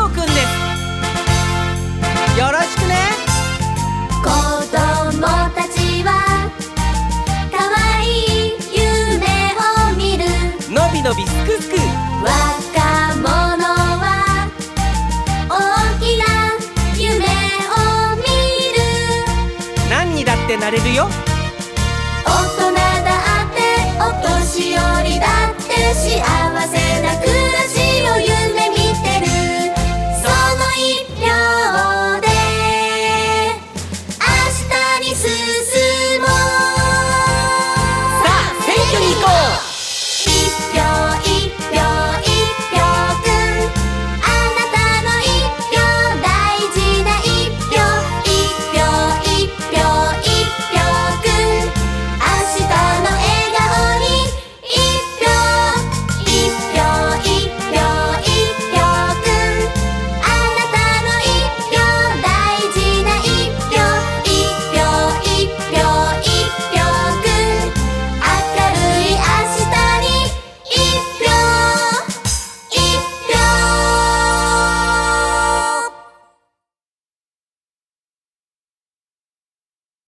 うくんです。よろしくね。 子供たちはかわいい夢を見る。 のびのびすくすく。 若者は大きな夢を見る。 何にだってなれるよ。 大人だってお年寄りだって幸せ